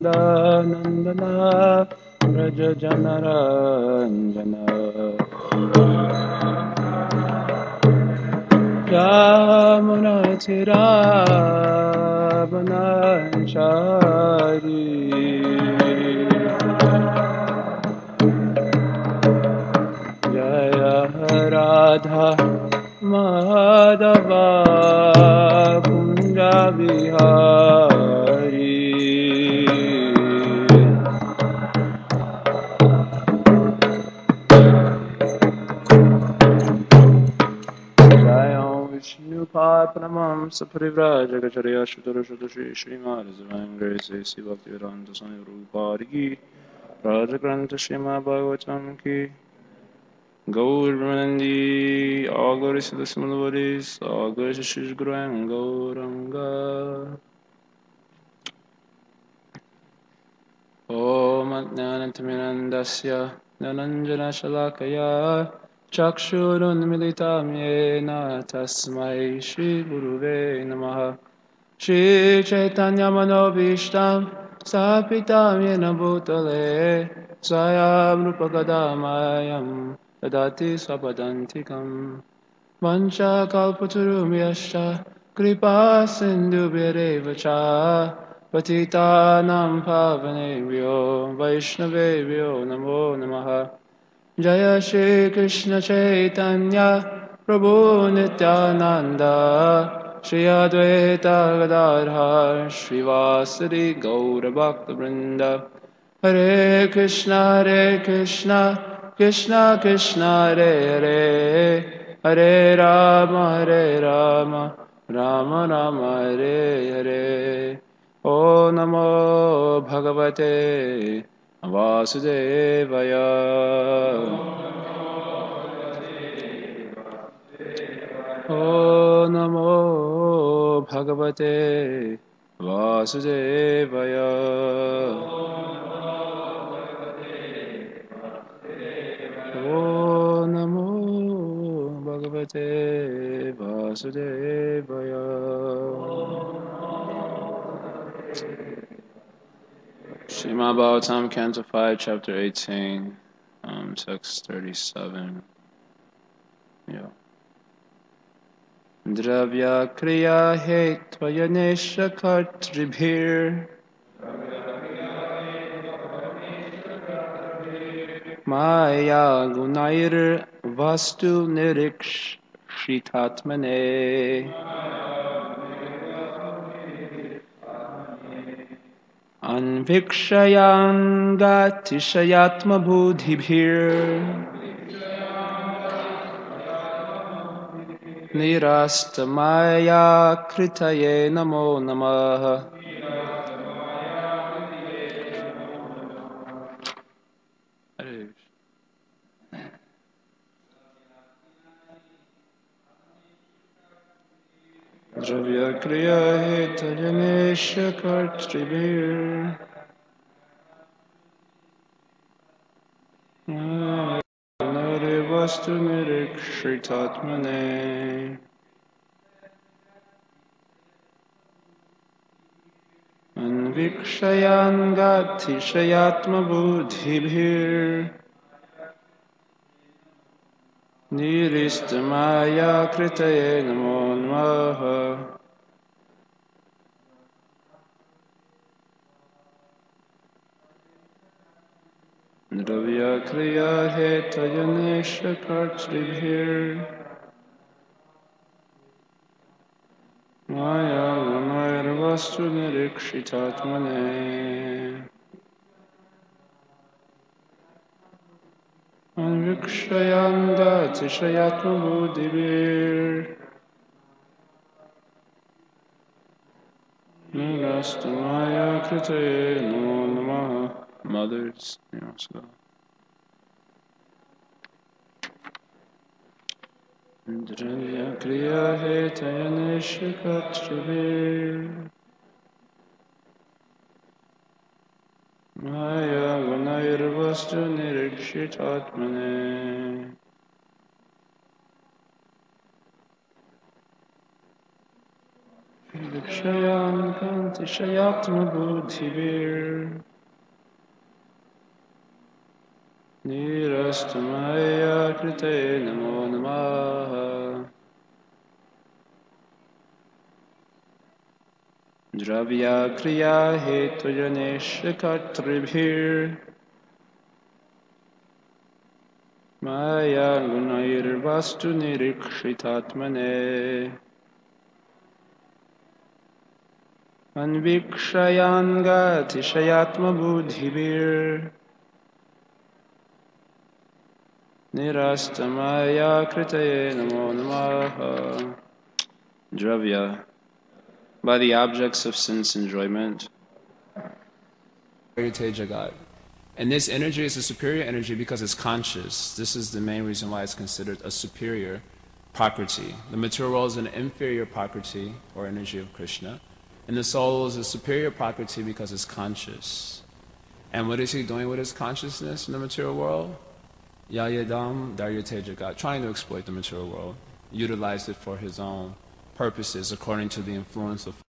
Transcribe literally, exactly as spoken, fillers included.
Nandana Raja Janaranjana Ramunatira Vananchari Jaya Radha Madhava Kunja Vihari Vishnupadmanam Saparivrajakacharya Shuddhara Shuddhashi Srimad Divine Grace A C Bhaktivedanta Swami Prabhupada Ki Rajagrantha Srimad Bhagavatam Ki Gaur Brahmanandi All glories to the Simularis All glories to Shri Guru and Gauranga Om Ajnanantamirandasya Nananjana Shalakaya Chakshurunmilitam Yena Tasmai Shri Guruve Namaha Shri Chaitanya Manobishtam Sapitam Yena Bhutale Swayam Rupagadamayan Tadati Swapadantikam Vancha Kalpatarum Yasha Kripa Sindhu Bhirevacha Patitanam Pavanebhyo Vaishnavebhyo Namo Namaha Jaya Shri Krishna Chaitanya Prabhu Nityananda Shri Advaita Gadadhar Shri Vasari Gaura Bhakta Vrinda Hare Krishna Hare Krishna Krishna Krishna Hare Hare Hare Rama Hare Rama Rama Rama Hare Hare O Namo Bhagavate Vasudevaya O Namo Bhagavate Vasudevaya O Namo Bhagavate Vasudevaya Srimad Bhagavatam, Canto five, Chapter eighteen, um, Text thirty-seven. Yeah. Dravya kriya hetvaya nesha kartribhir Maya gunair vastu nirikshitatmane Anvikshayan gatishayatma buddhibhir Nirastamaya kritaye namo namaha Dravya kriya hetajanesha kartribhir Nare vastu nirikshitatmane Anvikshayan gatishayatma buddhibhir Niristamaya kritaye namo namaha Dravya kriya hetajanesha kartribhir Maya gunair vastu nirikshitatmane Anvikshayan gatishayatma buddhibhir Nirastamaya kritaye namo namaha Mothers, namaskar. Dravya kriya hetajanesha kartribhir Maya gunair vastu nirikshitatmane Vikshayan Kanti Shayatma Buddhivir Nirastamaya Krite Namo Namaha Dravya Kriya Hetu Janesha Katribhir Maya Gunair Vastu Nirikshitatmane Anvikshayan Gati Shayatma Buddhivir Nirastamaya Kritaye Namo Namaha. Dravya, by the objects of sense enjoyment. Jagat. And this energy is a superior energy because it's conscious. This is the main reason why it's considered a superior prakriti. The material world is an inferior prakriti, or energy of Krishna. And the soul is a superior prakriti because it's conscious. And what is he doing with his consciousness in the material world? Yayadam Daryate Jagat, trying to exploit the material world, utilize it for his own purposes according to the influence of